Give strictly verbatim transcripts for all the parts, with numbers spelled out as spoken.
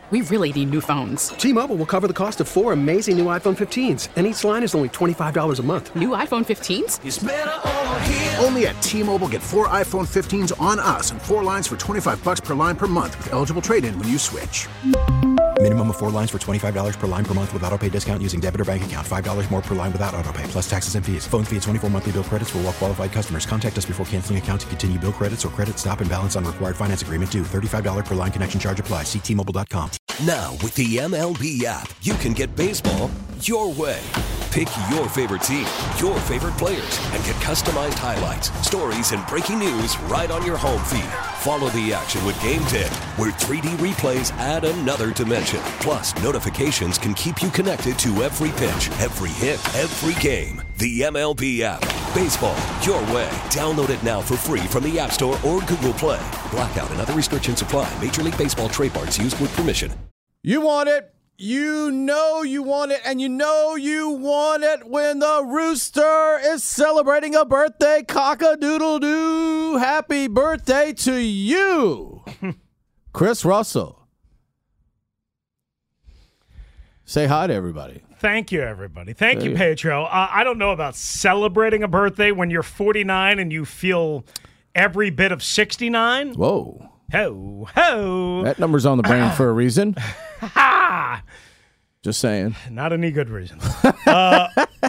we really need new phones. T-Mobile will cover the cost of four amazing new iPhone fifteens, and each line is only twenty-five dollars a month. New iPhone fifteens? It's better over here. Only at T-Mobile, get four iPhone fifteens on us and four lines for twenty-five dollars per line per month with eligible trade-in when you switch. Minimum of four lines for twenty-five dollars per line per month with autopay discount using debit or bank account. five dollars more per line without autopay, plus taxes and fees. Phone fee at twenty-four monthly bill credits for well-qualified customers. Contact us before canceling account to continue bill credits or credit stop and balance on required finance agreement due. thirty-five dollars per line connection charge applies. See T Mobile dot com. Now, with the M L B app, you can get baseball your way. Pick your favorite team, your favorite players, and get customized highlights, stories, and breaking news right on your home feed. Follow the action with Game Day, where three D replays add another dimension. Plus, notifications can keep you connected to every pitch, every hit, every game. The M L B app. Baseball your way. Download it now for free from the App Store or Google Play. Blackout and other restrictions apply. Major League Baseball trademarks used with permission. You want it. You know you want it, and you know you want it when the Rooster is celebrating a birthday. Cock-a-doodle-doo. Happy birthday to you, Chris Russell. Say hi to everybody. Thank you, everybody. Thank There you, you- Pedro. Uh, I don't know about celebrating a birthday when you're forty-nine and you feel every bit of sixty-nine. Whoa. Ho, ho. That number's on the brain for a reason. Ha! Just saying. Not any good reason. Uh,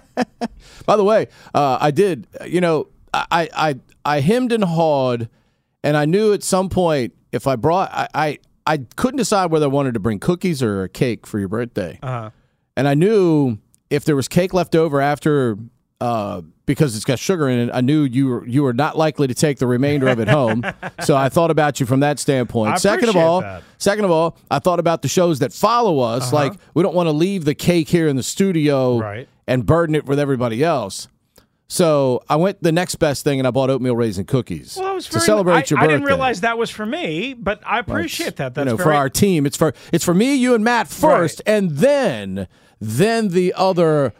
By the way, uh, I did, you know, I, I I hemmed and hawed, and I knew at some point if I brought, I, I, I couldn't decide whether I wanted to bring cookies or a cake for your birthday. uh-huh. And I knew if there was cake left over after, uh, because it's got sugar in it, I knew you were you were not likely to take the remainder of it home. So I thought about you from that standpoint. I second of appreciate all, that. second of all, I thought about the shows that follow us. Uh-huh. Like we don't want to leave the cake here in the studio Right. and burden it with everybody else. So I went the next best thing and I bought oatmeal raisin cookies Well, that was to very, celebrate I, your I birthday. didn't realize that was for me, but I appreciate that. That's you know, very, for our team. It's for it's for me, you, and Matt first, and then then the other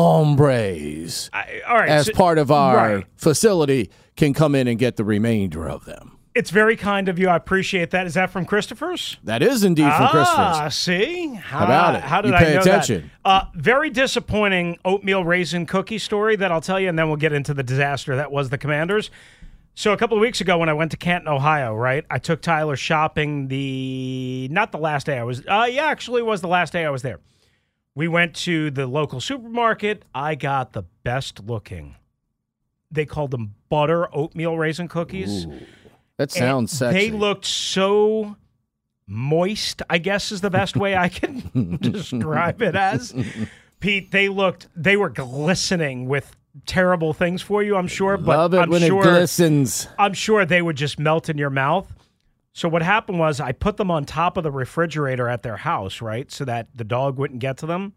hombres I, all right, as so- part of our right. facility can come in and get the remainder of them. It's very kind of you. I appreciate that. Is that from Christopher's? That is indeed from ah, Christopher's. see? How, about it? How did You I pay know attention. that? Uh, very disappointing oatmeal raisin cookie story that I'll tell you, and then we'll get into the disaster that was the Commanders. So a couple of weeks ago when I went to Canton, Ohio, right, I took Tyler shopping the, not the last day I was, uh, yeah, actually it was the last day I was there. We went to the local supermarket. I got the best looking. They called them butter oatmeal raisin cookies. Ooh, that sounds And sexy. They looked so moist, I guess is the best way I can describe it as. Pete, they looked, they were glistening with terrible things for you, I'm sure. But Love it I'm when sure, it glistens. I'm sure they would just melt in your mouth. So what happened was I put them on top of the refrigerator at their house, right, so that the dog wouldn't get to them.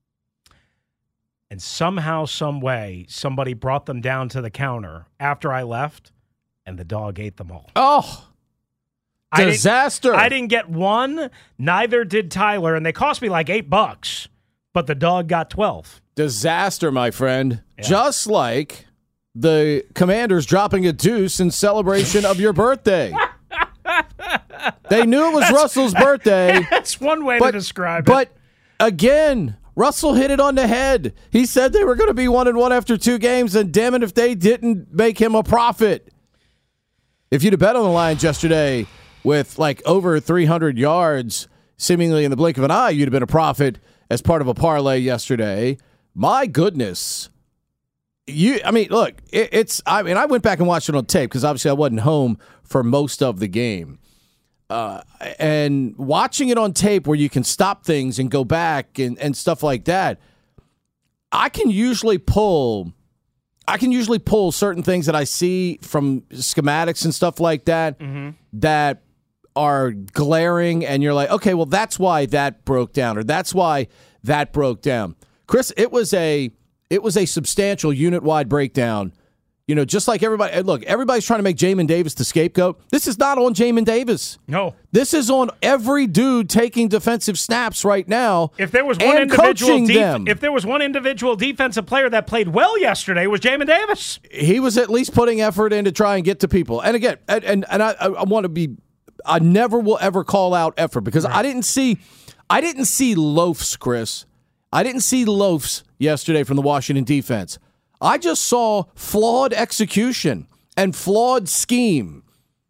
And somehow, some way, somebody brought them down to the counter after I left, and the dog ate them all. Oh, I didn't- disaster. I didn't get one, neither did Tyler, and they cost me like eight bucks, but the dog got twelve. Disaster, my friend. Yeah. Just like the Commanders dropping a deuce in celebration of your birthday. They knew it was Russell's birthday. That's one way but, to describe but it. again, Russell hit it on the head. He said they were going to be one and one after two games, and damn it if they didn't make him a profit. If you'd have bet on the Lions yesterday with like over three hundred yards, seemingly in the blink of an eye, you'd have been a profit as part of a parlay yesterday. My goodness. You, I mean, look, it, it's, I mean, I went back and watched it on tape because obviously I wasn't home for most of the game. Uh, and watching it on tape where you can stop things and go back and, and stuff like that, I can usually pull, I can usually pull certain things that I see from schematics and stuff like that Mm-hmm. that are glaring, and you're like, okay, well, that's why that broke down, or that's why that broke down. Chris, it was a it was a substantial unit-wide breakdown. You know, just like everybody, look, everybody's trying to make Jamin Davis the scapegoat. This is not on Jamin Davis. No. This is on every dude taking defensive snaps right now. If there was one and individual coaching def- them. if there was one individual defensive player that played well yesterday, it was Jamin Davis. He was at least putting effort in to try and get to people. And again, and and, and I, I want to be I never will ever call out effort because right. I didn't see I didn't see loafs, Chris. I didn't see loafs yesterday from the Washington defense. I just saw flawed execution and flawed scheme.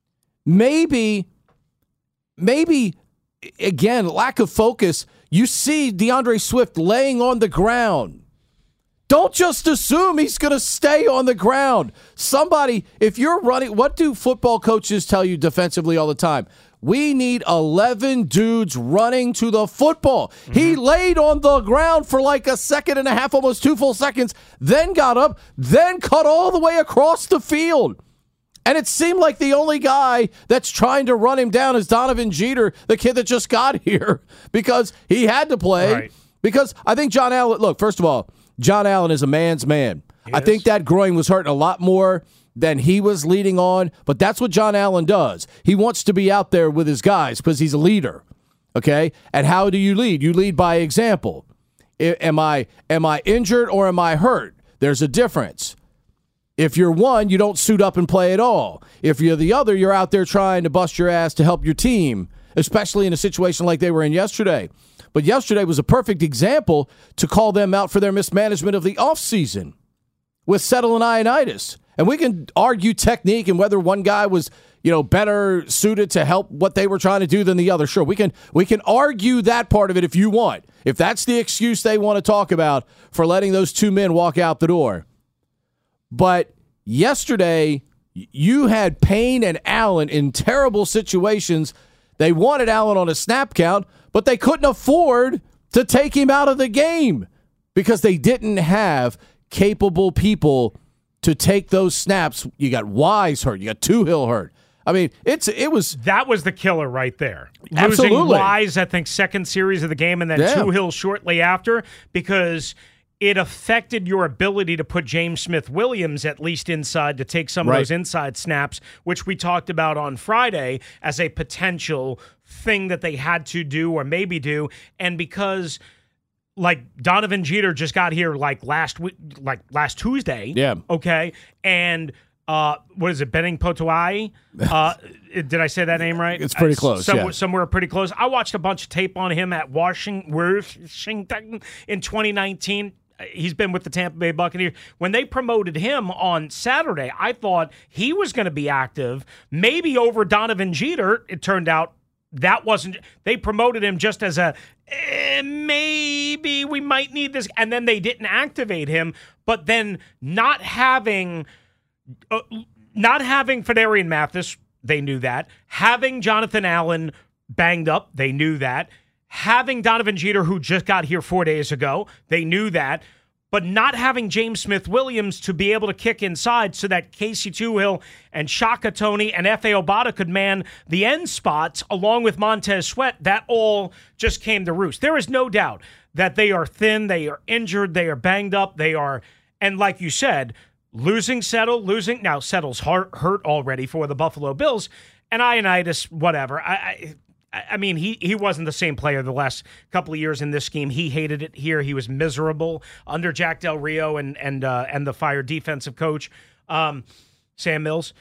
Maybe, maybe, again, lack of focus. You see DeAndre Swift laying on the ground. Don't just assume he's going to stay on the ground. Somebody, if you're running, what do football coaches tell you defensively all the time? We need eleven dudes running to the football. Mm-hmm. He laid on the ground for like a second and a half, almost two full seconds, then got up, then cut all the way across the field. And it seemed like the only guy that's trying to run him down is Donovan Jeter, the kid that just got here, because he had to play. Right. Because I think John Allen, look, first of all, John Allen is a man's man. He I is. think that groin was hurting a lot more than he was leading on, but that's what John Allen does. He wants to be out there with his guys because he's a leader, okay? And how do you lead? You lead by example. I, am I am I injured or am I hurt? There's a difference. If you're one, you don't suit up and play at all. If you're the other, you're out there trying to bust your ass to help your team, especially in a situation like they were in yesterday. But yesterday was a perfect example to call them out for their mismanagement of the offseason with Settle and Ioannidis. And we can argue technique and whether one guy was, you know, better suited to help what they were trying to do than the other. Sure, we can we can argue that part of it if you want. If that's the excuse they want to talk about for letting those two men walk out the door. But yesterday, you had Payne and Allen in terrible situations. They wanted Allen on a snap count, but they couldn't afford to take him out of the game because they didn't have capable people to take those snaps. You got Wise hurt. You got Tuhill hurt. I mean, it's it was that was the killer right there. Absolutely. Losing Wise, I think, second series of the game, and then yeah. Tuhill shortly after, because it affected your ability to put James Smith-Williams at least inside to take some right. of those inside snaps, which we talked about on Friday as a potential thing that they had to do or maybe do, and because. Like Donovan Jeter just got here like last week, like last Tuesday. Yeah. Okay. And uh, what is it? Benning Potoai? Uh, did I say that name right? It's pretty close. Somewhere, yeah. somewhere pretty close. I watched a bunch of tape on him at Washington, Washington in twenty nineteen. He's been with the Tampa Bay Buccaneers. When they promoted him on Saturday, I thought he was going to be active, maybe over Donovan Jeter. It turned out that wasn't. They promoted him just as a eh, maybe we might need this, and then they didn't activate him. But then not having, uh, not having Fedarian Mathis, they knew that. Having Jonathan Allen banged up, they knew that. Having Donovan Jeter, who just got here four days ago, they knew that. But not having James Smith-Williams to be able to kick inside so that Casey Tuhill and Shaka Toney and F A. Obata could man the end spots along with Montez Sweat, that all just came to roost. There is no doubt that they are thin, they are injured, they are banged up, they are, and like you said, losing Settle, losing, now Settle's hurt, hurt already for the Buffalo Bills, and Ioannidis, whatever. I... I I mean, he he wasn't the same player the last couple of years in this scheme. He hated it here. He was miserable under Jack Del Rio and and uh, and the fired defensive coach, um, Sam Mills.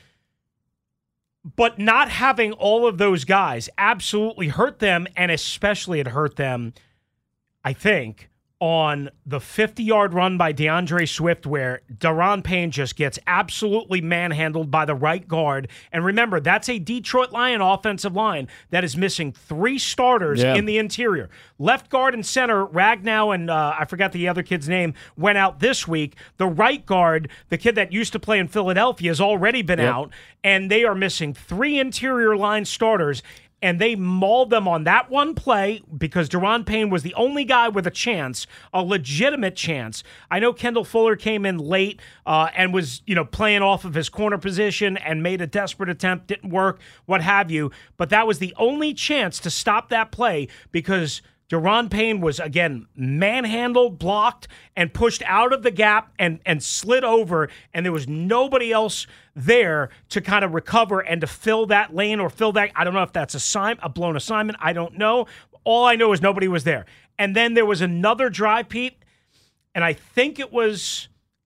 But not having all of those guys absolutely hurt them, and especially it hurt them, I think, on the fifty-yard run by DeAndre Swift where Daron Payne just gets absolutely manhandled by the right guard. And remember, that's a Detroit Lion offensive line that is missing three starters yeah. in the interior. Left guard and center, Ragnow and uh, I forgot the other kid's name, went out this week. The right guard, the kid that used to play in Philadelphia, has already been yep. out. And they are missing three interior line starters. And they mauled them on that one play because Daron Payne was the only guy with a chance, a legitimate chance. I know Kendall Fuller came in late uh, and was, you know, playing off of his corner position and made a desperate attempt, didn't work, what have you. But that was the only chance to stop that play because Daron Payne was, again, manhandled, blocked, and pushed out of the gap and, and slid over, and there was nobody else there to kind of recover and to fill that lane or fill that. I don't know if that's a, sign, a blown assignment. I don't know. All I know is nobody was there. And then there was another drive, Pete, and I think it was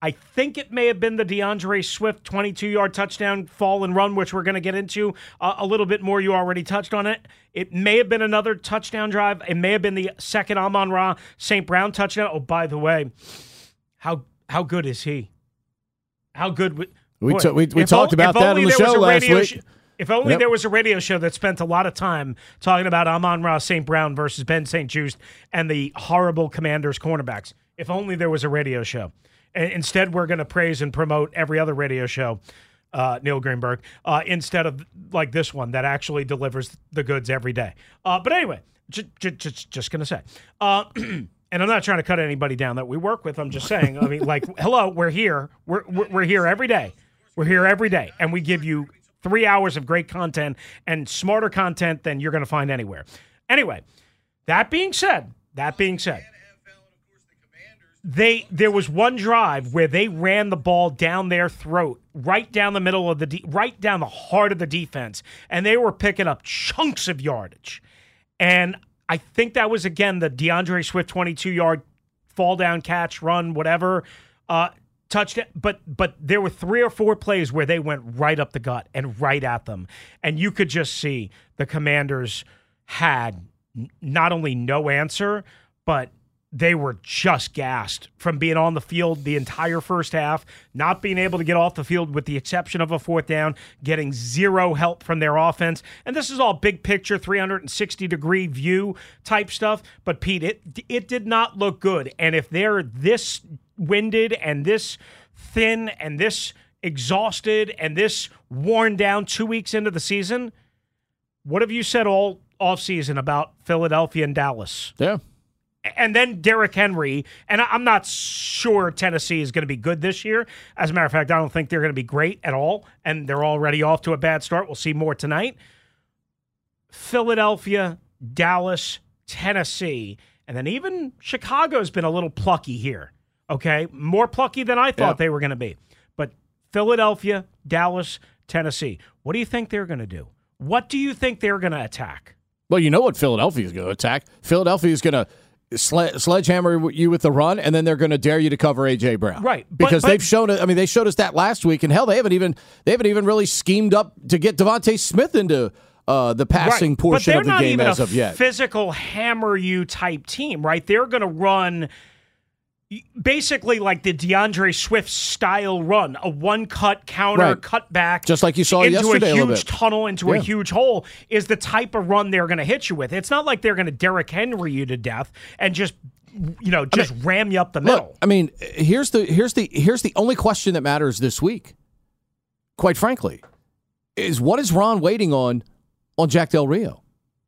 I think it may have been the DeAndre Swift twenty-two-yard touchdown fall and run, which we're going to get into uh, a little bit more. You already touched on it. It may have been another touchdown drive. It may have been the second Amon-Ra Saint Brown touchdown. Oh, by the way, how how good is he? How good? W- we boy, t- we, we if talked o- about if that only on the there was show a last radio week. sh- If only Yep. there was a radio show that spent a lot of time talking about Amon-Ra Saint Brown versus Ben Saint Juste and the horrible Commanders cornerbacks. If only there was a radio show. A- Instead, we're going to praise and promote every other radio show, uh, Neil Greenberg, uh, instead of like this one that actually delivers the goods every day. Uh, but anyway, j- j- j- just going to say. Uh, and I'm not trying to cut anybody down that we work with. I'm just saying, I mean, like, hello, we're here. We're, we're, we're here every day. We're here every day. And we give you three hours of great content and smarter content than you're going to find anywhere. Anyway, that being said, that being said, they there was one drive where they ran the ball down their throat, right down the middle of the de- right down the heart of the defense, and they were picking up chunks of yardage. And I think that was again the DeAndre Swift twenty-two-yard fall down catch, run, whatever. Uh, touchdown, but but there were three or four plays where they went right up the gut and right at them, and you could just see the Commanders had n- not only no answer, but they were just gassed from being on the field the entire first half, not being able to get off the field with the exception of a fourth down, getting zero help from their offense. And this is all big picture, three hundred sixty degree view type stuff. But Pete, it it did not look good. And if they're this winded and this thin and this exhausted and this worn down two weeks into the season, what have you said all offseason about Philadelphia and Dallas? Yeah. And then Derrick Henry, and I'm not sure Tennessee is going to be good this year. As a matter of fact, I don't think they're going to be great at all, and they're already off to a bad start. We'll see more tonight. Philadelphia, Dallas, Tennessee, and then even Chicago's been a little plucky here, okay? More plucky than I thought Yeah. they were going to be. But Philadelphia, Dallas, Tennessee, what do you think they're going to do? What do you think they're going to attack? Well, you know what Philadelphia is going to attack. Philadelphia is going to Sle- sledgehammer you with the run, and then they're going to dare you to cover A J Brown, right? But, because but, they've shown it. I mean, they showed us that last week, and hell, they haven't even they haven't even really schemed up to get Devontae Smith into uh, the passing right. portion of the game as a of yet. Physical hammer you type team, right? They're going to run basically like the DeAndre Swift style run, a one cut counter, right. cut back, just like you saw into yesterday. a a huge little bit. tunnel into yeah. a huge hole is the type of run they're going to hit you with. It's not like they're going to Derrick Henry you to death and just. You know, just I mean, ram you up the middle. Look, I mean, here's the here's the here's the only question that matters this week. Quite frankly, is what is Ron waiting on on Jack Del Rio?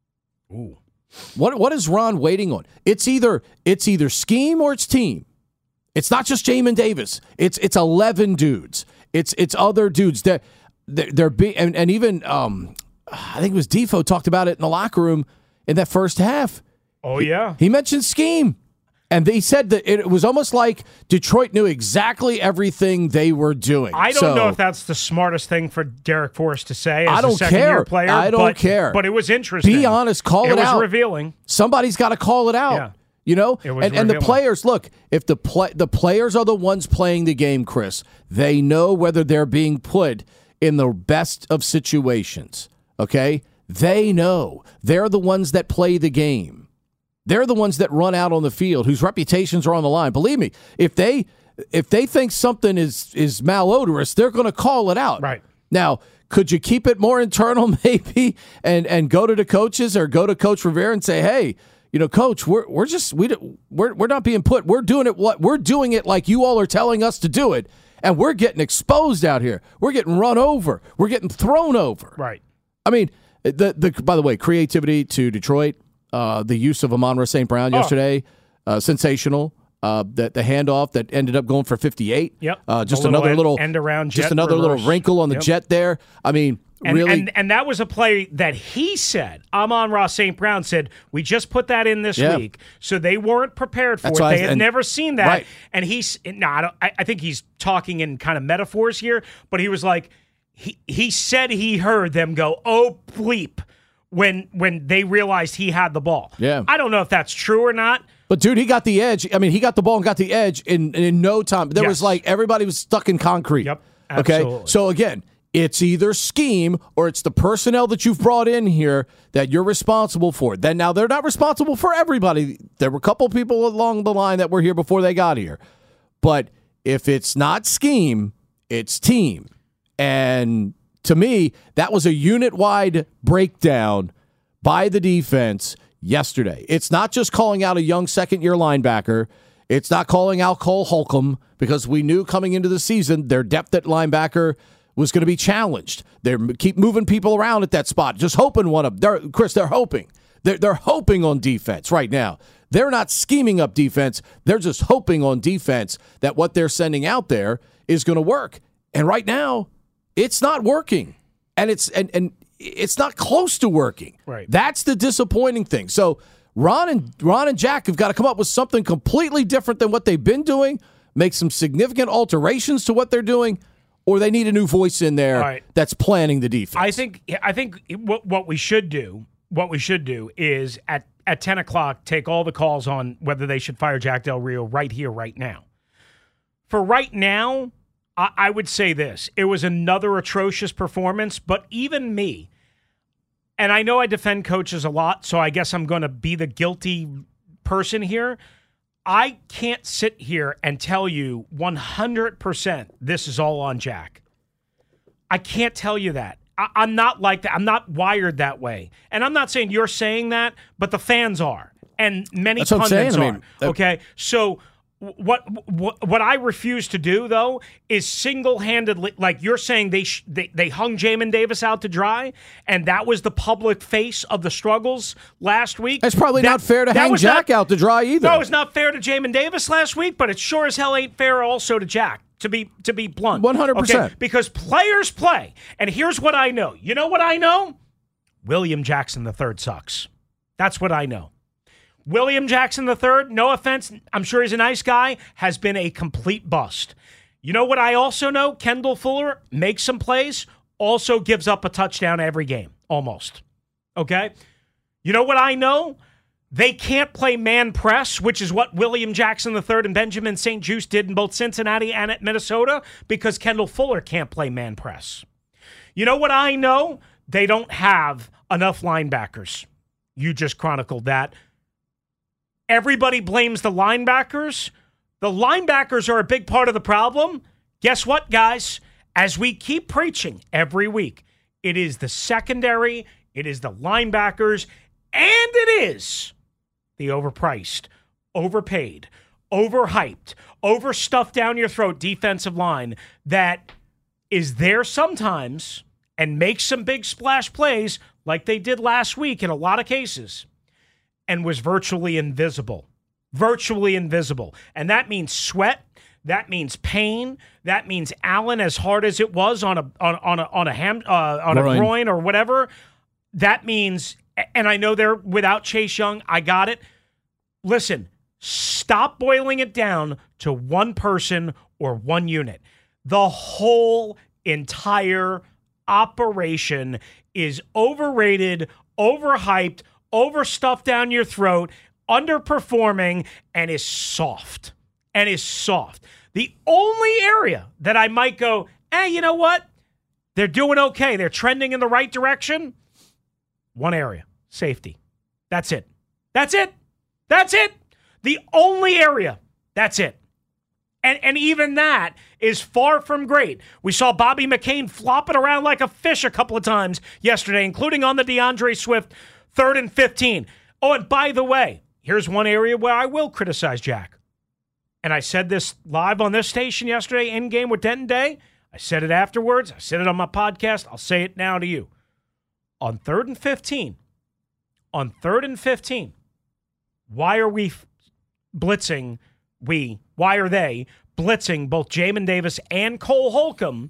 Ooh. What what is Ron waiting on? It's either it's either scheme or it's team. It's not just Jamin Davis. It's it's eleven dudes. It's it's other dudes that they're, they're be, and, and even um, I think it was Defo talked about it in the locker room in that first half. Oh yeah, he, he mentioned scheme. And they said that it was almost like Detroit knew exactly everything they were doing. I don't so, know if that's the smartest thing for Derek Forrest to say as I don't a second-year care. player. I don't but, care. But it was interesting. Be honest. Call it, it out. It was revealing. Somebody's got to call it out. Yeah. You know? It was and, and the revealing. players, look, if the play, the players are the ones playing the game, Chris, they know whether they're being put in the best of situations. Okay? They know. They're the ones that play the game. They're the ones that run out on the field, whose reputations are on the line. Believe me, if they if they think something is is malodorous, they're going to call it out. Right. Now, could you keep it more internal maybe and and go to the coaches or go to Coach Rivera and say, "Hey, you know, Coach, we're we're just we we're we're not being put. We're doing it what we're doing it like you all are telling us to do it, and we're getting exposed out here. We're getting run over. We're getting thrown over." Right. I mean, the the by the way, creativity to Detroit. Uh, the use of Amon-Ra Saint Brown yesterday, oh. uh, sensational. Uh, that the handoff that ended up going for fifty-eight. Yep. Uh, just little another end, little end around jet just another reverse. little wrinkle on the yep. jet there. I mean, and, really, and and that was a play that he said. Amon-Ra Saint Brown said, "We just put that in this yeah. week, so they weren't prepared for That's it. why They I, had and, never seen that." Right. And he's no, I, don't, I, I think he's talking in kind of metaphors here, but he was like, he he said he heard them go, "Oh bleep." when when they realized he had the ball. Yeah. I don't know if that's true or not. But, dude, he got the edge. I mean, he got the ball and got the edge in, in no time. There Yes. was like everybody was stuck in concrete. Yep, absolutely. Okay? So, again, it's either scheme or it's the personnel that you've brought in here that you're responsible for. Then now they're not responsible for everybody. There were a couple people along the line that were here before they got here. But if it's not scheme, it's team. And to me, that was a unit-wide breakdown by the defense yesterday. It's not just calling out a young second-year linebacker. It's not calling out Cole Holcomb because we knew coming into the season their depth at linebacker was going to be challenged. They keep moving people around at that spot, just hoping one of them. Chris, they're hoping. They're, they're hoping on defense right now. They're not scheming up defense. They're just hoping on defense that what they're sending out there is going to work. And right now, it's not working. And it's and and it's not close to working. Right. That's the disappointing thing. So Ron and Ron and Jack have got to come up with something completely different than what they've been doing, make some significant alterations to what they're doing, or they need a new voice in there right. that's planning the defense. I think I think what what we should do, what we should do is at, at ten o'clock take all the calls on whether they should fire Jack Del Rio right here, right now. For right now, I, I would say this. It was another atrocious performance, but even me, and I know I defend coaches a lot, so I guess I'm going to be the guilty person here. I can't sit here and tell you one hundred percent this is all on Jack. I can't tell you that. I, I'm not like that. I'm not wired that way. And I'm not saying you're saying that, but the fans are. And many That's what I'm pundits saying. I are. mean, that- okay? So what, what what I refuse to do, though, is single-handedly, like you're saying they, sh- they they hung Jamin Davis out to dry, and that was the public face of the struggles last week. It's probably That- not fair to that hang was Jack not- out to dry either. No, it's not fair to Jamin Davis last week, but it sure as hell ain't fair also to Jack, to be to be blunt. one hundred percent. Okay? Because players play. And here's what I know. You know what I know? William Jackson the third sucks. That's what I know. William Jackson the third, no offense, I'm sure he's a nice guy, has been a complete bust. You know what I also know? Kendall Fuller makes some plays, also gives up a touchdown every game, almost. Okay? You know what I know? They can't play man press, which is what William Jackson the third and Benjamin Saint Juste did in both Cincinnati and at Minnesota, because Kendall Fuller can't play man press. You know what I know? They don't have enough linebackers. You just chronicled that. Everybody blames the linebackers. The linebackers are a big part of the problem. Guess what, guys? As we keep preaching every week, it is the secondary, it is the linebackers, and it is the overpriced, overpaid, overhyped, overstuffed down your throat defensive line that is there sometimes and makes some big splash plays like they did last week in a lot of cases, and was virtually invisible. Virtually invisible. And that means sweat. That means pain. That means Allen, as hard as it was on a on, on a on a ham uh, on Groin. a groin or whatever. That means, and I know they're without Chase Young. I got it. Listen, stop boiling it down to one person or one unit. The whole entire operation is overrated, overhyped, overstuffed down your throat, underperforming, and is soft. And is soft. The only area that I might go, eh, you know what? They're doing okay. They're trending in the right direction. One area, safety. That's it. That's it. That's it. The only area. That's it. And and even that is far from great. We saw Bobby McCain flopping around like a fish a couple of times yesterday, including on the DeAndre Swift third and fifteen. Oh, and by the way, here's one area where I will criticize Jack. And I said this live on this station yesterday, in game with Denton Day. I said it afterwards. I said it on my podcast. I'll say it now to you. On third and fifteen, on third and fifteen, why are we f- blitzing, we, why are they blitzing both Jamin Davis and Cole Holcomb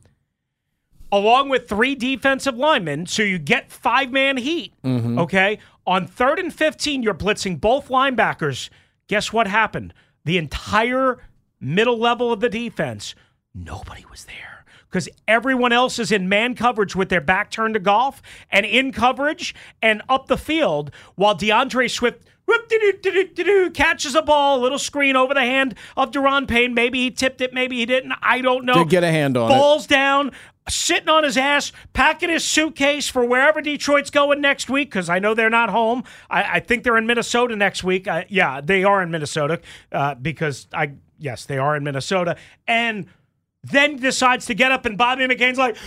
along with three defensive linemen, so you get five-man heat, Mm-hmm. okay? On third and fifteen, you're blitzing both linebackers. Guess what happened? The entire middle level of the defense, nobody was there. because everyone else is in man coverage with their back turned to golf and in coverage and up the field while DeAndre Swift catches a ball, a little screen over the hand of Deron Payne. Maybe he tipped it, maybe he didn't. I don't know. Did get a hand on it. Falls down, sitting on his ass, packing his suitcase for wherever Detroit's going next week, because I know they're not home. I, I think they're in Minnesota next week. Uh, yeah, they are in Minnesota uh, because, I yes, they are in Minnesota. And then decides to get up, and Bobby McCain's like,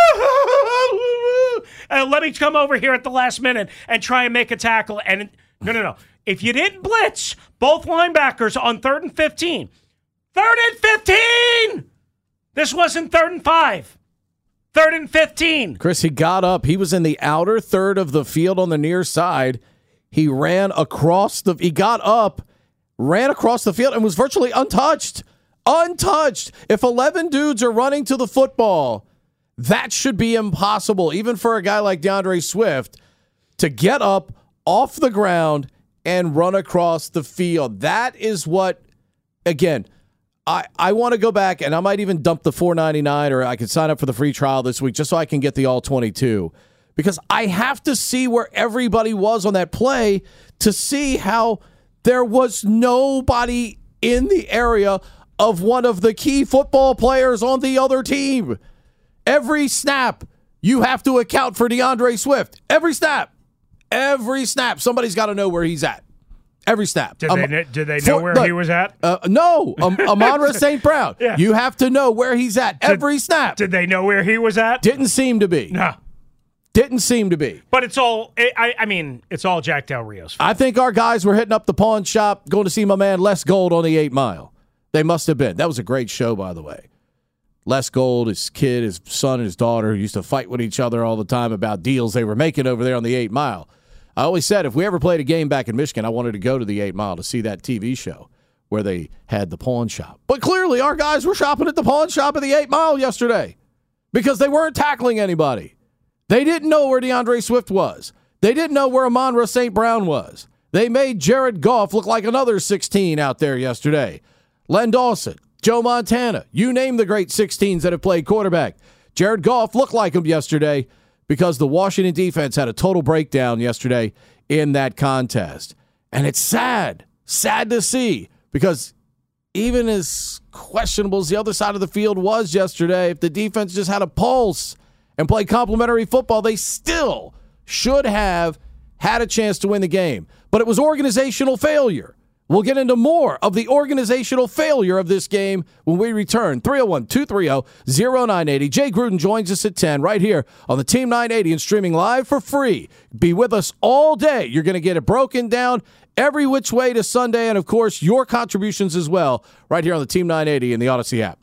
uh, let me come over here at the last minute and try and make a tackle. And no, no, no. If you didn't blitz both linebackers on third and fifteen, third and fifteen! This wasn't third and five. Third and fifteen. Chris, he got up. He was in the outer third of the field on the near side. He ran across the, he got up, ran across the field, and was virtually untouched. Untouched. If eleven dudes are running to the football, that should be impossible, even for a guy like DeAndre Swift, to get up off the ground and run across the field. That is what, again, I, I want to go back, and I might even dump the four ninety-nine, or I could sign up for the free trial this week just so I can get the all twenty-two, because I have to see where everybody was on that play to see how there was nobody in the area of one of the key football players on the other team. Every snap, you have to account for DeAndre Swift. Every snap. Every snap. Somebody's got to know where he's at. Every snap. Did um, they, kn- did they know for, where look, he was at? Uh, no. Um, Amon-Ra Saint Brown. Yeah. You have to know where he's at. Did, every snap. Did they know where he was at? Didn't seem to be. No. Didn't seem to be. But it's all, I, I mean, it's all Jack Del Rio's fault. I think our guys were hitting up the pawn shop, going to see my man Les Gold on the eight Mile. They must have been. That was a great show, by the way. Les Gold, his kid, his son, and his daughter used to fight with each other all the time about deals they were making over there on the eight Mile. I always said if we ever played a game back in Michigan, I wanted to go to the eight Mile to see that T V show where they had the pawn shop. But clearly our guys were shopping at the pawn shop at the eight Mile yesterday because they weren't tackling anybody. They didn't know where DeAndre Swift was. They didn't know where Amon-Ra Saint Brown was. They made Jared Goff look like another sixteen out there yesterday. Len Dawson, Joe Montana, you name the great sixteens that have played quarterback. Jared Goff looked like him yesterday because the Washington defense had a total breakdown yesterday in that contest. And it's sad, sad to see, because even as questionable as the other side of the field was yesterday, if the defense just had a pulse and played complimentary football, they still should have had a chance to win the game. But it was organizational failure. We'll get into more of the organizational failure of this game when we return. three oh one, two three oh, oh nine eight oh. Jay Gruden joins us at ten right here on the Team nine eighty and streaming live for free. Be with us all day. You're going to get it broken down every which way to Sunday, and, of course, your contributions as well right here on the Team nine eighty and the Odyssey app.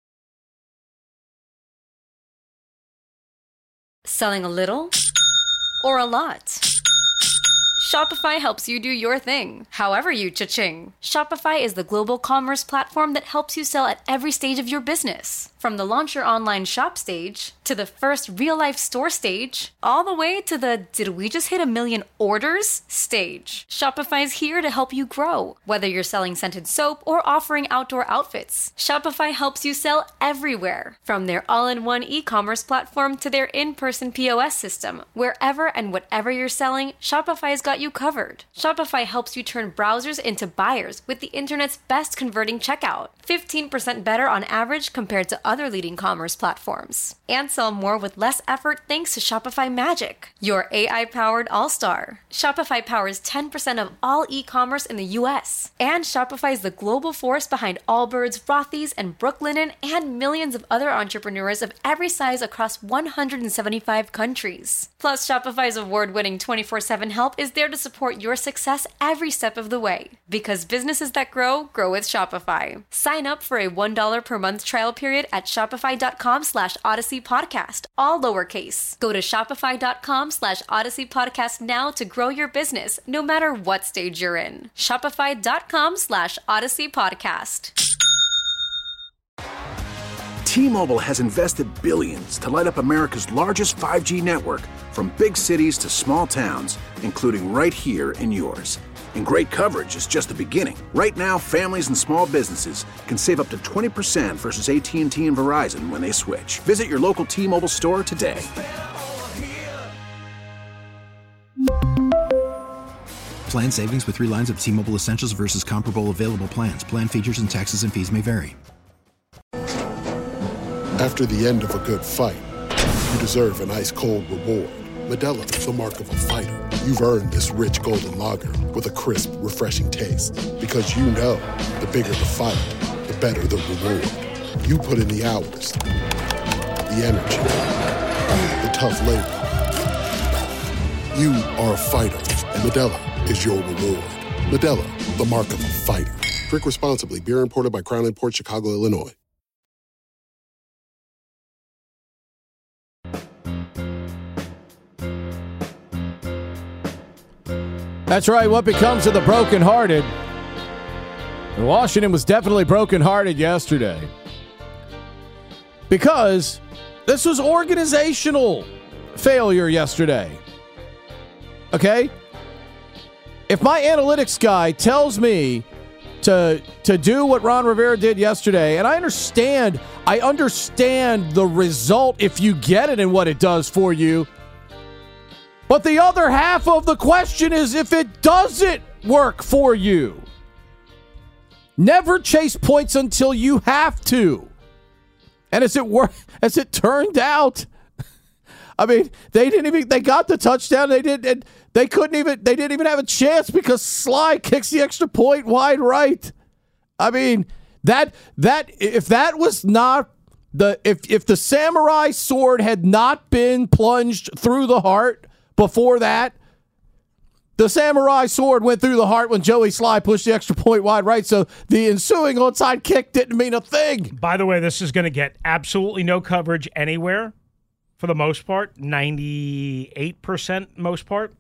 Selling a little or a lot? Shopify helps you do your thing, however you cha-ching. Shopify is the global commerce platform that helps you sell at every stage of your business. From the launch your online shop stage, to the first real-life store stage, all the way to the did we just hit a million orders stage. Shopify is here to help you grow. Whether you're selling scented soap or offering outdoor outfits, Shopify helps you sell everywhere. From their all-in-one e-commerce platform to their in-person P O S system, wherever and whatever you're selling, Shopify's got you covered. Shopify helps you turn browsers into buyers with the internet's best converting checkout. fifteen percent better on average compared to other leading commerce platforms. And sell more with less effort thanks to Shopify Magic, your A I-powered all-star. Shopify powers ten percent of all e-commerce in the U S. And Shopify is the global force behind Allbirds, Rothy's, and Brooklinen, and millions of other entrepreneurs of every size across one hundred seventy-five countries. Plus, Shopify's award-winning twenty-four seven help is there to support your success every step of the way. Because businesses that grow, grow with Shopify. Sign up for a one dollar per month trial period at shopify.com slash Odyssey Podcast, all lowercase. Go to shopify.com slash Odyssey Podcast now to grow your business, no matter what stage you're in. Shopify.com slash Odyssey Podcast. T-Mobile has invested billions to light up America's largest five G network, from big cities to small towns, including right here in yours. And great coverage is just the beginning. Right now, families and small businesses can save up to twenty percent versus A T and T and Verizon when they switch. Visit your local T-Mobile store today. Plan savings with three lines of T-Mobile Essentials versus comparable available plans. Plan features and taxes and fees may vary. After the end of a good fight, you deserve an ice-cold reward. Modelo is the mark of a fighter. You've earned this rich golden lager with a crisp, refreshing taste. Because you know, the bigger the fight, the better the reward. You put in the hours, the energy, the tough labor. You are a fighter, and Modelo is your reward. Modelo, the mark of a fighter. Drink responsibly. Beer imported by Crown Imports, Chicago, Illinois. That's right. What becomes of the brokenhearted? And Washington was definitely brokenhearted yesterday because this was organizational failure yesterday. Okay? If my analytics guy tells me to to do what Ron Rivera did yesterday, and I understand, I understand the result if you get it and what it does for you. But the other half of the question is if it doesn't work for you. Never chase points until you have to. And as it wor- as it turned out, I mean, they didn't even they got the touchdown. They did and they couldn't even they didn't even have a chance because Sly kicks the extra point wide right. I mean, that that if that was not the if if the samurai sword had not been plunged through the heart before that, the samurai sword went through the heart when Joey Sly pushed the extra point wide right, so the ensuing onside kick didn't mean a thing. By the way, this is going to get absolutely no coverage anywhere for the most part, ninety-eight percent most part.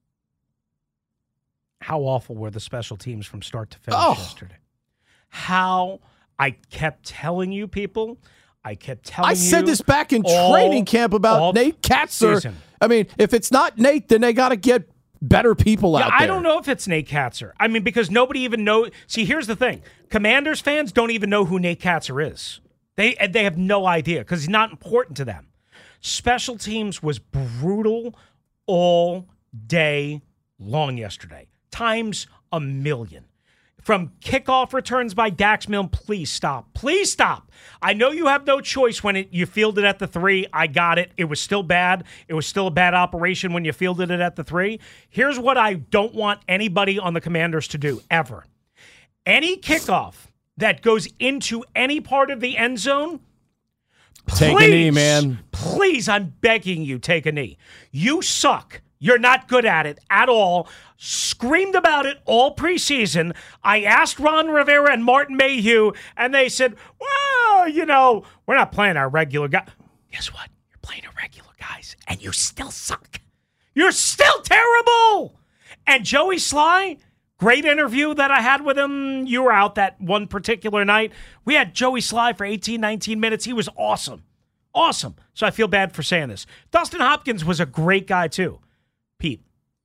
How awful were the special teams from start to finish oh. yesterday? How I kept telling you people, I kept telling you. I said this back in all, training camp about Nate Katzer. Season. I mean, if it's not Nate, then they got to get better people yeah, out there. I don't know if it's Nate Katzer. I mean, because nobody even knows. See, here's the thing. Commanders fans don't even know who Nate Katzer is. They they have no idea because he's not important to them. Special teams was brutal all day long yesterday. Times a million. From kickoff returns by Dax Milne, please stop. Please stop. I know you have no choice when it, you fielded at the three. I got it. It was still bad. It was still a bad operation when you fielded it at the three. Here's what I don't want anybody on the Commanders to do, ever. Any kickoff that goes into any part of the end zone, take please, a knee, man. Please, I'm begging you, take a knee. You suck. You're not good at it at all. Screamed about it all preseason. I asked Ron Rivera and Martin Mayhew, and they said, well, you know, we're not playing our regular guy. Guess what? You're playing our regular guys, and you still suck. You're still terrible. And Joey Sly, great interview that I had with him. You were out that one particular night. We had Joey Sly for eighteen, nineteen minutes. He was awesome. Awesome. So I feel bad for saying this. Dustin Hopkins was a great guy, too. Pete,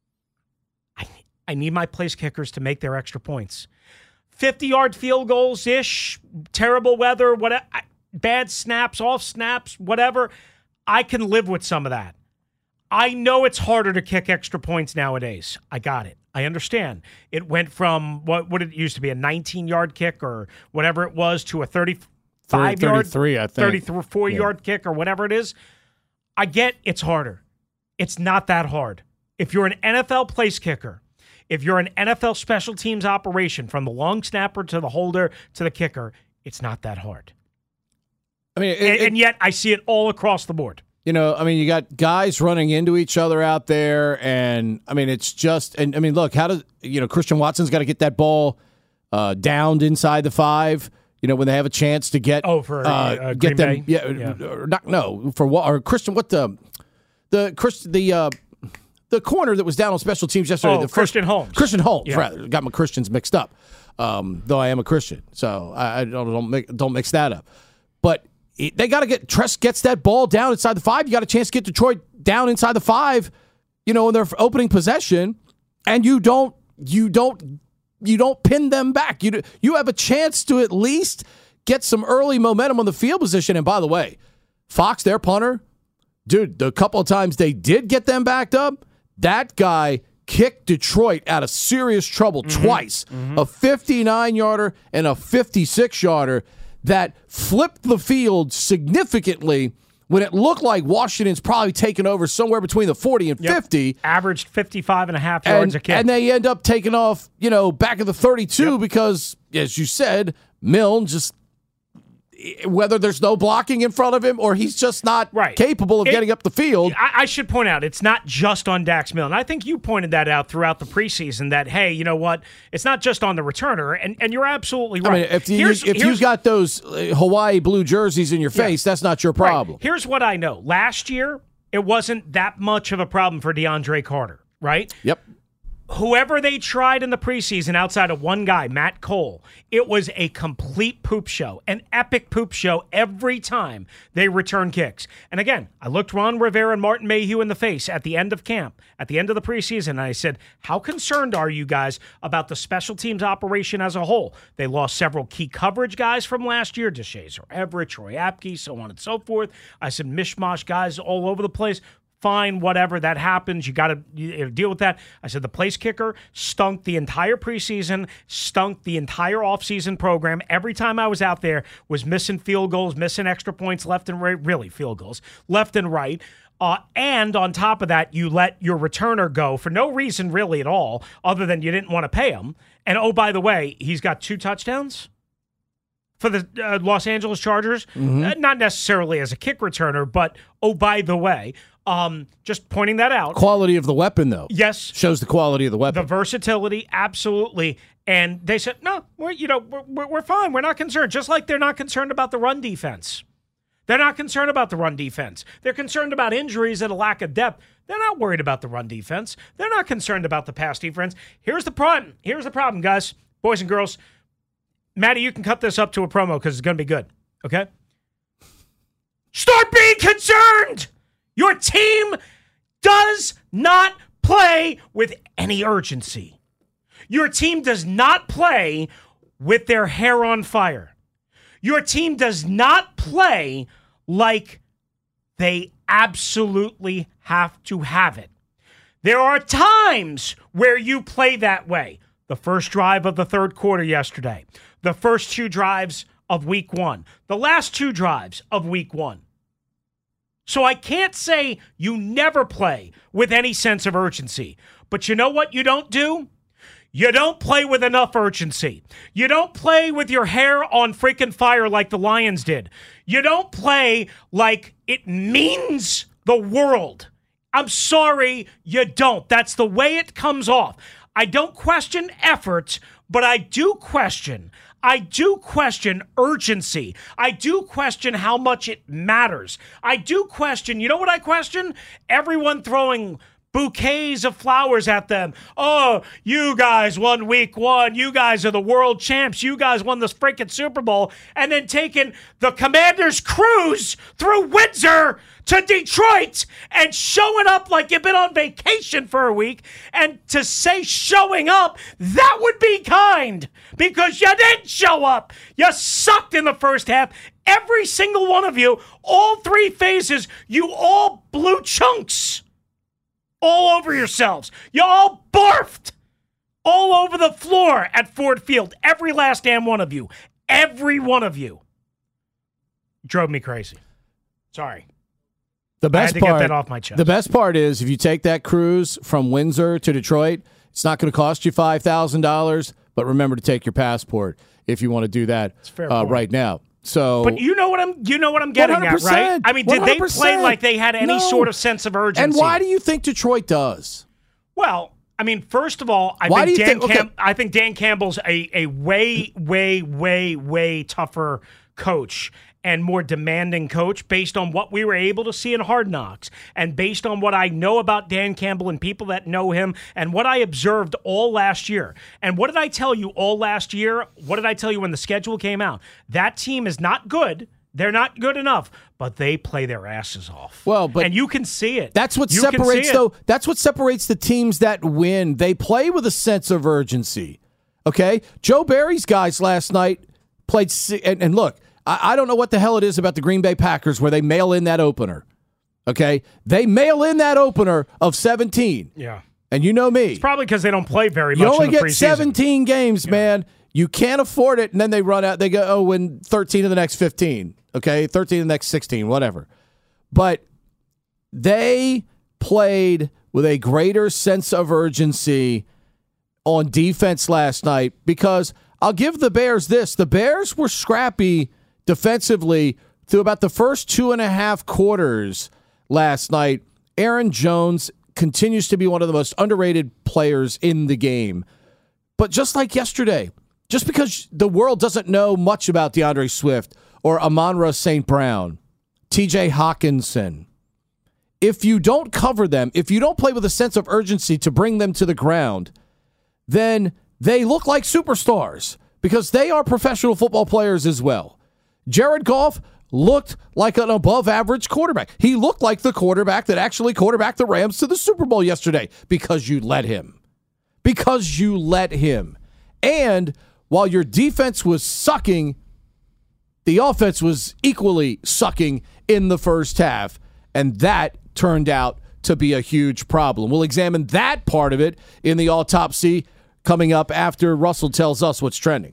I, I need my place kickers to make their extra points. fifty-yard field goals-ish, terrible weather, whatever, bad snaps, off snaps, whatever. I can live with some of that. I know it's harder to kick extra points nowadays. I got it. I understand. It went from what what it used to be, a nineteen-yard kick or whatever it was, to a thirty-five-yard, thirty-three, I think. thirty-four-yard yeah. kick or whatever it is. I get it's harder. It's not that hard. If you're an N F L place kicker, if you're an N F L special teams operation from the long snapper to the holder to the kicker, it's not that hard. I mean, it, and, it, and yet I see it all across the board. You know, I mean, you got guys running into each other out there, and I mean, it's just, and I mean, look, how does, you know, Christian Watson's got to get that ball uh, downed inside the five. You know, when they have a chance to get, oh, for uh, uh, get Green them, Bay? yeah, yeah. Or not, no, for what, or Christian, what the, the Chris, the, uh, the corner that was down on special teams yesterday. Oh, the Christian first, Holmes. Christian Holmes, yeah. rather. Got my Christians mixed up, um, though I am a Christian, so I, I don't don't, make, don't mix that up. But it, they got to get, Tress gets that ball down inside the five. You got a chance to get Detroit down inside the five, you know, in their opening possession, and you don't you don't you don't pin them back. You you have a chance to at least get some early momentum on the field position. And by the way, Fox, their punter, dude, the couple of times they did get them backed up, that guy kicked Detroit out of serious trouble mm-hmm. twice. Mm-hmm. A fifty-nine-yarder and a fifty-six-yarder that flipped the field significantly when it looked like Washington's probably taken over somewhere between the forty and yep. fifty. Averaged fifty-five and a half yards and, a kick. And they end up taking off, you know, back at the thirty-two yep. because, as you said, Milne just, whether there's no blocking in front of him or he's just not right. capable of it, getting up the field. I, I should point out, it's not just on Dax Milne. I think you pointed that out throughout the preseason that, hey, you know what? It's not just on the returner, and, and you're absolutely right. I mean, if, you, if you've got those Hawaii blue jerseys in your face, yeah. that's not your problem. Right. Here's what I know. Last year, it wasn't that much of a problem for DeAndre Carter, right? Yep. Whoever they tried in the preseason outside of one guy, Matt Cole, it was a complete poop show, an epic poop show every time they return kicks. And again, I looked Ron Rivera and Martin Mayhew in the face at the end of camp, at the end of the preseason, and I said, how concerned are you guys about the special teams operation as a whole? They lost several key coverage guys from last year, DeShazer Everett, Troy Apke, so on and so forth. I said, mishmash guys all over the place. Fine, whatever, that happens. You got to deal with that. I said the place kicker stunk the entire preseason, stunk the entire offseason program. Every time I was out there was missing field goals, missing extra points left and right, really field goals, left and right. Uh, and on top of that, you let your returner go for no reason really at all other than you didn't want to pay him. And oh, by the way, he's got two touchdowns for the uh, Los Angeles Chargers. Mm-hmm. Uh, not necessarily as a kick returner, but oh, by the way, Um, just pointing that out. Quality of the weapon, though. Yes. Shows the quality of the weapon. The versatility, absolutely. And they said, no, we're, you know, we're, we're fine. We're not concerned. Just like they're not concerned about the run defense. They're not concerned about the run defense. They're concerned about injuries and a lack of depth. They're not worried about the run defense. They're not concerned about the pass defense. Here's the problem. Here's the problem, guys, boys and girls. Maddie, you can cut this up to a promo because it's going to be good, okay? Start being concerned! Your team does not play with any urgency. Your team does not play with their hair on fire. Your team does not play like they absolutely have to have it. There are times where you play that way. The first drive of the third quarter yesterday. The first two drives of week one. The last two drives of week one. So I can't say you never play with any sense of urgency. But you know what you don't do? You don't play with enough urgency. You don't play with your hair on freaking fire like the Lions did. You don't play like it means the world. I'm sorry, you don't. That's the way it comes off. I don't question effort, but I do question I do question urgency. I do question how much it matters. I do question, you know what I question? Everyone throwing bouquets of flowers at them. Oh, you guys won week one. You guys are the world champs. You guys won this freaking Super Bowl. And then taking the Commanders cruise through Windsor to Detroit and showing up like you've been on vacation for a week. And to say showing up, that would be kind because you didn't show up. You sucked in the first half. Every single one of you, all three phases, you all blew chunks all over yourselves. You all barfed all over the floor at Ford Field. Every last damn one of you. Every one of you. Drove me crazy. Sorry. The best I had to part, get that off my chest. The best part is if you take that cruise from Windsor to Detroit, it's not going to cost you five thousand dollars, but remember to take your passport if you want to do that uh, right now. So, but you know what I'm you know what I'm getting at, right? I mean, did they play like they had any no. sort of sense of urgency? And why do you think Detroit does? Well, I mean, first of all, I why think do you Dan think, Cam- okay. I think Dan Campbell's a a way way way way tougher coach and more demanding coach based on what we were able to see in Hard Knocks and based on what I know about Dan Campbell and people that know him and what I observed all last year. And what did I tell you all last year? What did I tell you when the schedule came out? That team is not good. They're not good enough, but they play their asses off. Well, but and you can see it. That's what You can separates see it. though. That's what separates the teams that win. They play with a sense of urgency. Okay, Joe Barry's guys last night played, and, and look, I, I don't know what the hell it is about the Green Bay Packers where they mail in that opener. Okay, they mail in that opener of seventeen. Yeah, and you know me. It's probably because they don't play very You much. only in the get preseason. seventeen games, yeah. man. You can't afford it, and then they run out. They go, oh, win thirteen of the next fifteen. Okay, thirteen of the next sixteen, whatever. But they played with a greater sense of urgency on defense last night because I'll give the Bears this. The Bears were scrappy defensively through about the first two and a half quarters last night. Aaron Jones continues to be one of the most underrated players in the game. But just like yesterday, just because the world doesn't know much about DeAndre Swift or Amon-Ra Saint Brown, T J Hawkinson, if you don't cover them, if you don't play with a sense of urgency to bring them to the ground, then they look like superstars because they are professional football players as well. Jared Goff looked like an above-average quarterback. He looked like the quarterback that actually quarterbacked the Rams to the Super Bowl yesterday because you let him. Because you let him. And while your defense was sucking, the offense was equally sucking in the first half, and that turned out to be a huge problem. We'll examine that part of it in the autopsy coming up after Russell tells us what's trending.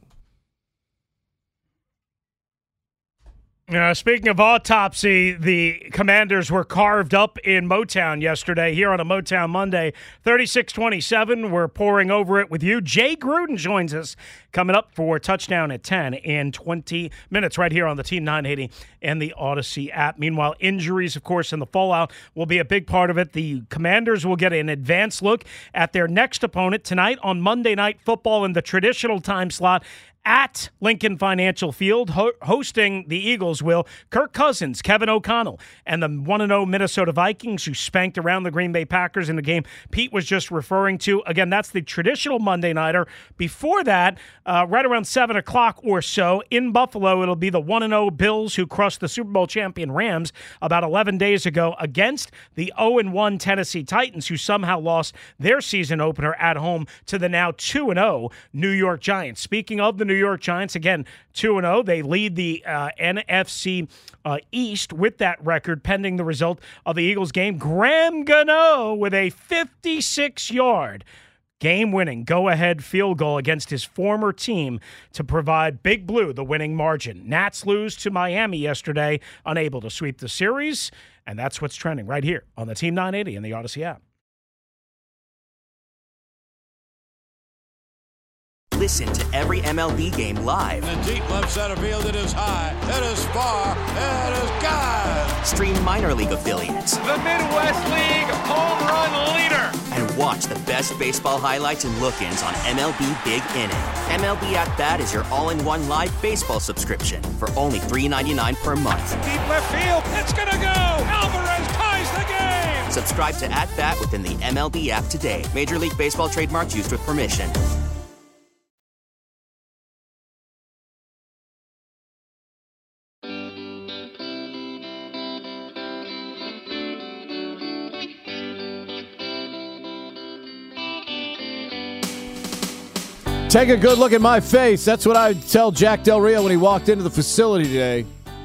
Uh, speaking of autopsy, the Commanders were carved up in Motown yesterday here on a Motown Monday. thirty-six twenty-seven, we're pouring over it with you. Jay Gruden joins us coming up for Touchdown at ten in twenty minutes right here on the Team nine eighty and the Odyssey app. Meanwhile, injuries, of course, and the fallout will be a big part of it. The Commanders will get an advanced look at their next opponent tonight on Monday Night Football in the traditional time slot at Lincoln Financial Field. Ho- hosting the Eagles will Kirk Cousins, Kevin O'Connell, and the one and oh Minnesota Vikings, who spanked around the Green Bay Packers in the game Pete was just referring to. Again, that's the traditional Monday nighter. Before that, uh, right around seven o'clock or so, in Buffalo, it'll be the one and oh Bills, who crushed the Super Bowl champion Rams about eleven days ago, against the oh and one Tennessee Titans, who somehow lost their season opener at home to the now two and oh New York Giants. Speaking of the New York Giants, again, two and oh. They lead the uh, N F C uh, East with that record pending the result of the Eagles game. Graham Gano with a fifty-six-yard game-winning go-ahead field goal against his former team to provide Big Blue the winning margin. Nats lose to Miami yesterday, unable to sweep the series, and that's what's trending right here on the Team nine eighty and the Odyssey app. Listen to every M L B game live. In the deep left center field, it is high, it is far, it is gone. Stream minor league affiliates. The Midwest League home run leader. And watch the best baseball highlights and look-ins on M L B Big Inning. M L B At Bat is your all-in-one live baseball subscription for only three dollars and ninety-nine cents per month. Deep left field, it's gonna go. Alvarez ties the game. Subscribe to At Bat within the M L B app today. Major League Baseball trademarks used with permission. Take a good look at my face. That's what I tell Jack Del Rio when he walked into the facility today.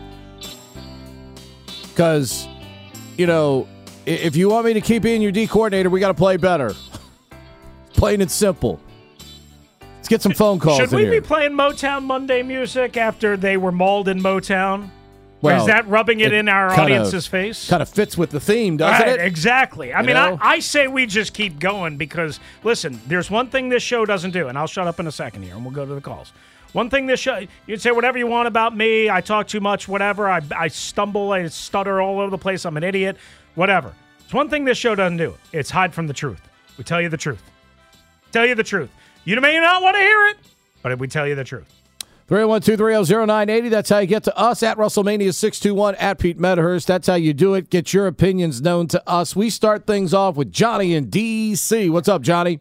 Because, you know, if you want me to keep being your D coordinator, we got to play better. Plain and simple. Let's get some phone calls. Should in we here. be playing Motown Monday music after they were mauled in Motown? Well, or is that rubbing it, it in our kinda, audience's face? Kind of fits with the theme, doesn't right, it? Exactly. I you mean, know? I, I say we just keep going because, listen, there's one thing this show doesn't do, and I'll shut up in a second here, and we'll go to the calls. One thing this show, you can say whatever you want about me, I talk too much, whatever, I, I stumble, I stutter all over the place, I'm an idiot, whatever. There's one thing this show doesn't do. It's hide from the truth. We tell you the truth. Tell you the truth. You may not want to hear it, but we tell you the truth. three oh one, two three oh, oh nine eight oh. That's how you get to us. At WrestleMania six two one, at Pete Medhurst. That's how you do it. Get your opinions known to us. We start things off with Johnny in D C. What's up, Johnny?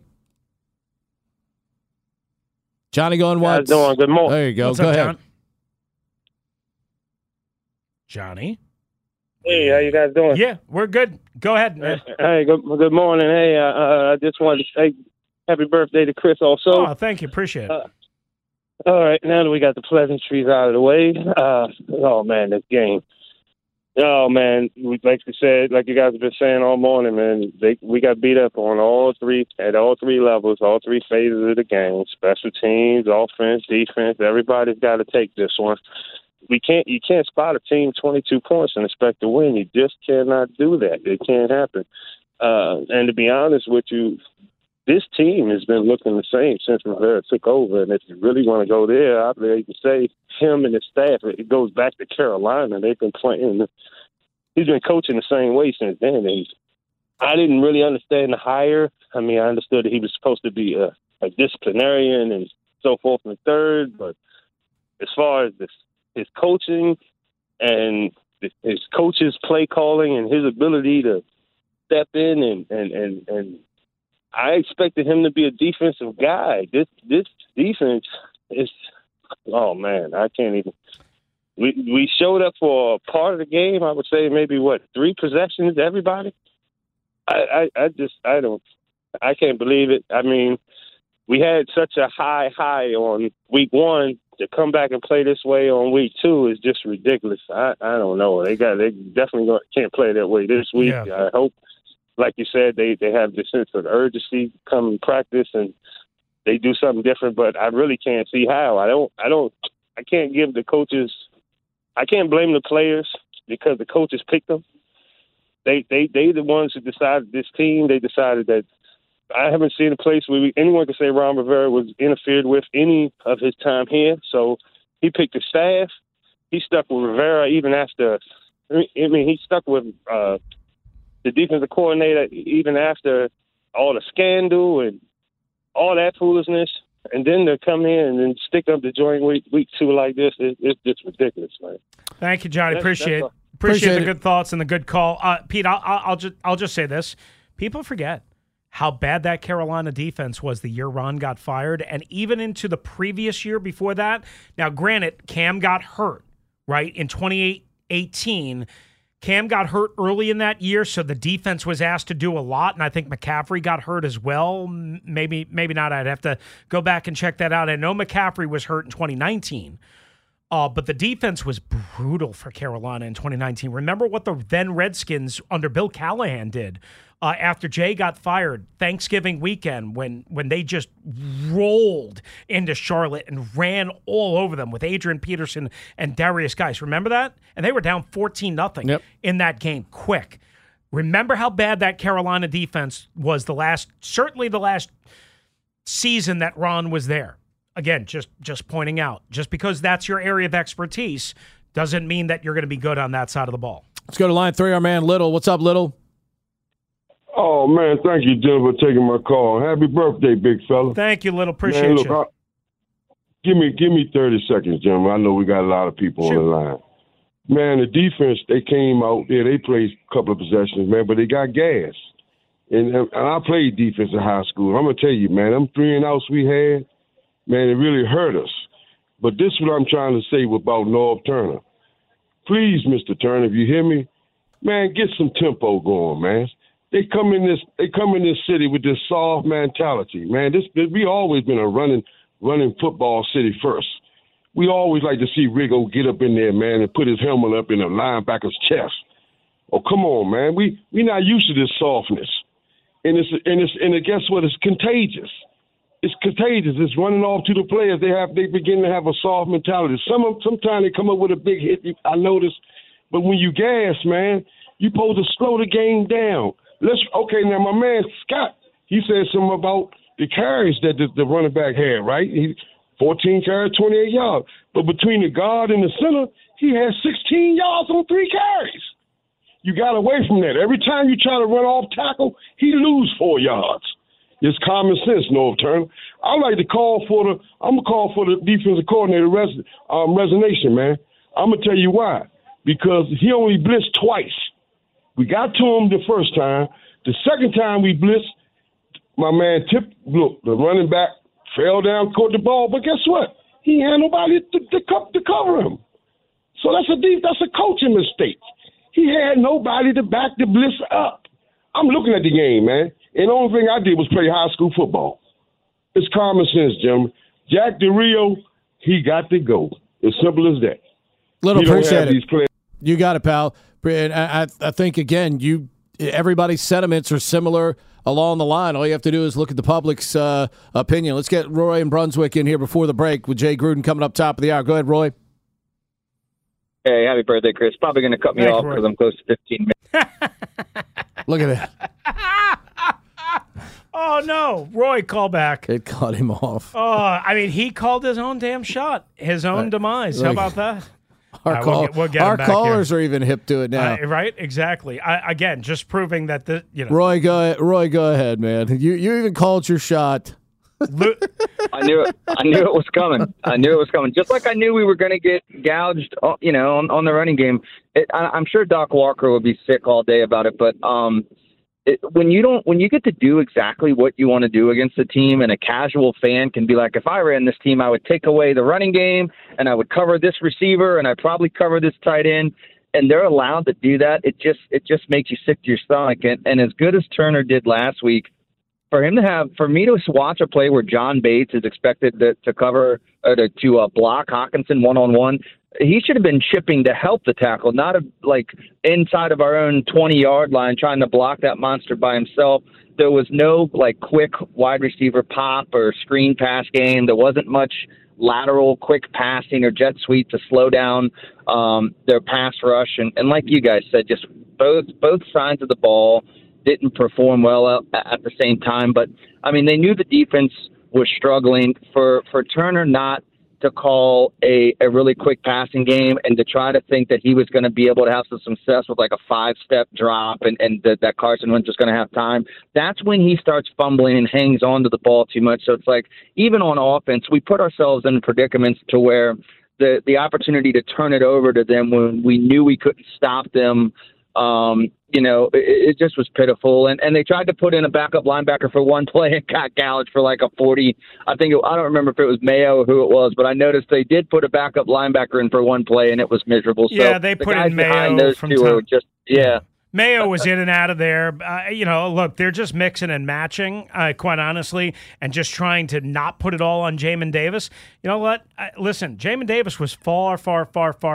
Johnny going once. How's it doing? Good morning. There you go. What's go up, ahead. John? Johnny. Hey, how you guys doing? Yeah, we're good. Go ahead, man. Hey, good, good morning. Hey, uh, uh, I just wanted to say happy birthday to Chris also. Oh, thank you. Appreciate it. Uh, all right, now that we got the pleasantries out of the way, uh, oh, man, this game. Oh, man, we, like you said, like you guys have been saying all morning, man, they, we got beat up on all three, at all three levels, all three phases of the game, special teams, offense, defense. Everybody's got to take this one. We can't. You can't spot a team twenty-two points and expect to win. You just cannot do that. It can't happen. Uh, and to be honest with you, this team has been looking the same since Rivera took over. And if you really want to go there, I believe you can say him and his staff. It goes back to Carolina. They've been playing. He's been coaching the same way since then. And I didn't really understand the hire. I mean, I understood that he was supposed to be a, a disciplinarian and so forth and third. But as far as this. His coaching and his coach's play calling and his ability to step in and, and, and, and I expected him to be a defensive guy. This this defense is, oh, man, I can't even. We we showed up for a part of the game, I would say maybe, what, three possessions, everybody? I, I, I just, I don't, I can't believe it. I mean, we had such a high high on week one. To come back and play this way on week two is just ridiculous. I, I don't know. They got they definitely go, can't play that way this week. Yeah. I hope, like you said, they, they have this sense of urgency come and practice and they do something different. But I really can't see how. I don't. I don't. I can't give the coaches. I can't blame the players because the coaches picked them. They they they the ones who decided this team. They decided that. I haven't seen a place where we, anyone can say Ron Rivera was interfered with any of his time here. So he picked the staff. He stuck with Rivera even after. I mean, he stuck with uh, the defensive coordinator even after all the scandal and all that foolishness. And then to come in and then stick up the joint week week two like this, it, it's just ridiculous, man. Thank you, Johnny. That's, appreciate that's appreciate, appreciate the it. good thoughts and the good call, uh, Pete. I'll, I'll just I'll just say this: people forget how bad that Carolina defense was the year Ron got fired, and even into the previous year before that. Now, granted, Cam got hurt, right, in twenty eighteen. Cam got hurt early in that year, so the defense was asked to do a lot, and I think McCaffrey got hurt as well. Maybe maybe not. I'd have to go back and check that out. I know McCaffrey was hurt in twenty nineteen, uh, but the defense was brutal for Carolina in twenty nineteen. Remember what the then Redskins under Bill Callahan did uh, after Jay got fired Thanksgiving weekend when, when they just rolled into Charlotte and ran all over them with Adrian Peterson and Darius Geis. Remember that? And they were down fourteen nothing Yep. in that game, quick. Remember how bad that Carolina defense was the last, certainly the last season that Ron was there. Again, just just pointing out, just because that's your area of expertise doesn't mean that you're going to be good on that side of the ball. Let's go to line three, our man Little. What's up, Little? Oh, man, thank you, Jim, for taking my call. Happy birthday, big fella. Thank you, Little. Appreciate man, look, you. I, give me give me thirty seconds, Jim. I know we got a lot of people Sure. on the line. Man, the defense, they came out there. They played a couple of possessions, man, but they got gas. And, and I played defense in high school. I'm going to tell you, man, them three and outs we had, man, it really hurt us. But this is what I'm trying to say about Norv Turner. Please, Mister Turner, if you hear me, man, get some tempo going, man. They come in this they come in this city with this soft mentality, man. This we always been a running running football city first. We always like to see Riggo get up in there, man, and put his helmet up in a linebacker's chest. Oh, come on, man. We we not used to this softness. And it's and it's and guess what? It's contagious. It's contagious. It's running off to the players. They have they begin to have a soft mentality. Some of sometimes they come up with a big hit. I notice, but when you gas, man, you supposed to slow the game down. Let's okay now. My man Scott, he said something about the carries that the, the running back had. Right, he fourteen carries, twenty-eight yards. But between the guard and the center, he had sixteen yards on three carries. You got away from that. Every time you try to run off tackle, he lose four yards. It's common sense, Norv Turner. I like to call for the. I'm gonna call for the defensive coordinator res, um, resignation, man. I'm gonna tell you why. Because he only blitzed twice. We got to him the first time. The second time we blitzed, my man Tip, look, the running back fell down, caught the ball. But guess what? He had nobody to, to, to cover him. So that's a deep, that's a coaching mistake. He had nobody to back the blitz up. I'm looking at the game, man, and the only thing I did was play high school football. It's common sense, gentlemen. Jack Del Rio, he got to go. As simple as that. Little appreciate it. You got it, pal. And I, I think, again, you everybody's sentiments are similar along the line. All you have to do is look at the public's uh, opinion. Let's get Roy in Brunswick in here before the break with Jay Gruden coming up top of the hour. Go ahead, Roy. Hey, happy birthday, Chris. Probably going to cut me Thanks, off because I'm close to fifteen minutes. Look at that. Oh, no. Roy, call back. It cut him off. Oh, I mean, he called his own damn shot, his own demise. How like- about that? Our, All right, call, we'll get, we'll get him our back callers here. are even hip to it now. Uh, right? Exactly. I, again, just proving that the you know. Roy, go ahead. Roy, go ahead, man. You you even called your shot. I knew it. I knew it was coming. I knew it was coming. Just like I knew we were going to get gouged, uh, you know, on, on the running game. It, I, I'm sure Doc Walker would be sick all day about it, but um, it, when you don't, when you get to do exactly what you want to do against a team, and a casual fan can be like, if I ran this team, I would take away the running game, and I would cover this receiver, and I'd probably cover this tight end, and they're allowed to do that. It just, it just makes you sick to your stomach. And, and as good as Turner did last week, for him to have, for me to watch a play where John Bates is expected to, to cover, uh, to, to uh, block Hockenson one-on-one, he should have been chipping to help the tackle, not a, like inside of our own twenty-yard line trying to block that monster by himself. There was no like quick wide receiver pop or screen pass game. There wasn't much lateral quick passing or jet sweep to slow down um, their pass rush. And, and like you guys said, just both both sides of the ball didn't perform well at, at the same time. But, I mean, they knew the defense was struggling. For, for Turner not to call a, a really quick passing game and to try to think that he was going to be able to have some success with like a five-step drop and, and that, that Carson Wentz was going to have time, that's when he starts fumbling and hangs on to the ball too much. So it's like even on offense, we put ourselves in predicaments to where the, the opportunity to turn it over to them when we knew we couldn't stop them, um, you know, it, it just was pitiful. And, and they tried to put in a backup linebacker for one play and got gouged for like a forty. I think, it, I don't remember if it was Mayo or who it was, but I noticed they did put a backup linebacker in for one play and it was miserable. So Yeah, they the put guys in Mayo behind those from two time- are just, yeah. Mayo was in and out of there. Uh, you know, look, they're just mixing and matching, uh, quite honestly, and just trying to not put it all on Jamin Davis. You know what? Uh, listen, Jamin Davis was far, far, far, far,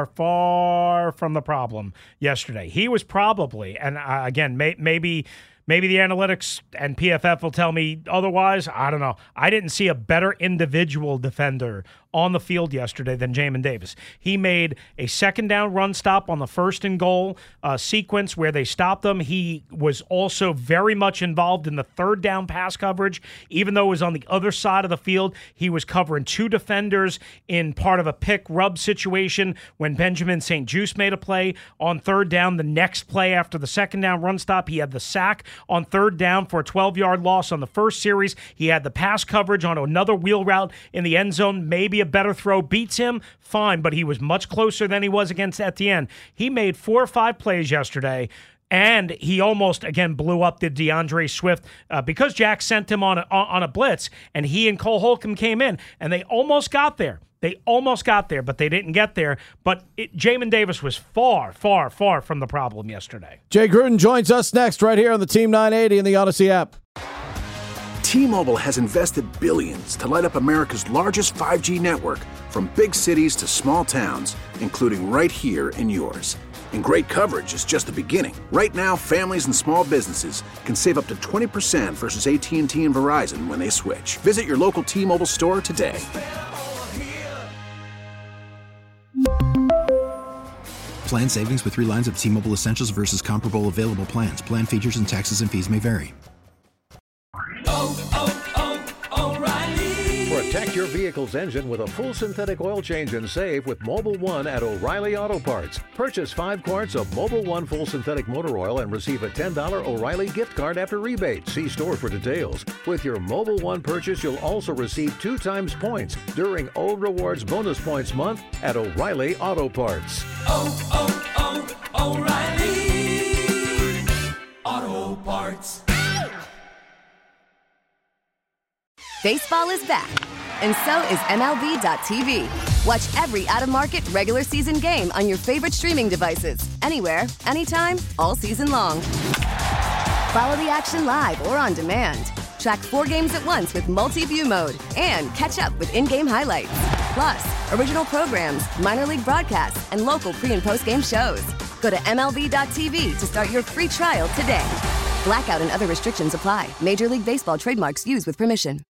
far from the problem yesterday. He was probably, and uh, again, may, maybe maybe the analytics and P F F will tell me otherwise. I don't know. I didn't see a better individual defender on the field yesterday than Jamin Davis. He made a second down run stop on the first and goal uh, sequence where they stopped them. He was also very much involved in the third down pass coverage. Even though it was on the other side of the field, he was covering two defenders in part of a pick rub situation when Benjamin Saint Juste made a play on third down. The next play after the second down run stop, he had the sack on third down for a twelve-yard loss on the first series. He had the pass coverage on another wheel route in the end zone. Maybe a better throw beats him, fine, but he was much closer than he was against Etienne. He made four or five plays yesterday, and he almost, again, blew up the DeAndre Swift uh, because Jack sent him on a, on a blitz, and he and Cole Holcomb came in, and they almost got there. They almost got there, but they didn't get there. But it, Jamin Davis was far, far, far from the problem yesterday. Jay Gruden joins us next right here on the Team nine eighty and the Odyssey app. T-Mobile has invested billions to light up America's largest five G network, from big cities to small towns, including right here in yours. And great coverage is just the beginning. Right now, families and small businesses can save up to twenty percent versus A T and T and Verizon when they switch. Visit your local T-Mobile store today. Plan savings with three lines of T-Mobile Essentials versus comparable available plans. Plan features and taxes and fees may vary. Protect your vehicle's engine with a full synthetic oil change and save with Mobil one at O'Reilly Auto Parts. Purchase five quarts of Mobil one full synthetic motor oil and receive a ten dollars O'Reilly gift card after rebate. See store for details. With your Mobil one purchase, you'll also receive two times points during O Rewards Bonus Points Month at O'Reilly Auto Parts. Oh, oh, oh, O'Reilly Auto Parts. Baseball is back, And so is M L B dot T V. Watch every out-of-market, regular season game on your favorite streaming devices. Anywhere, anytime, all season long. Follow the action live or on demand. Track four games at once with multi-view mode. And catch up with in-game highlights. Plus, original programs, minor league broadcasts, and local pre- and post-game shows. Go to M L B dot T V to start your free trial today. Blackout and other restrictions apply. Major League Baseball trademarks used with permission.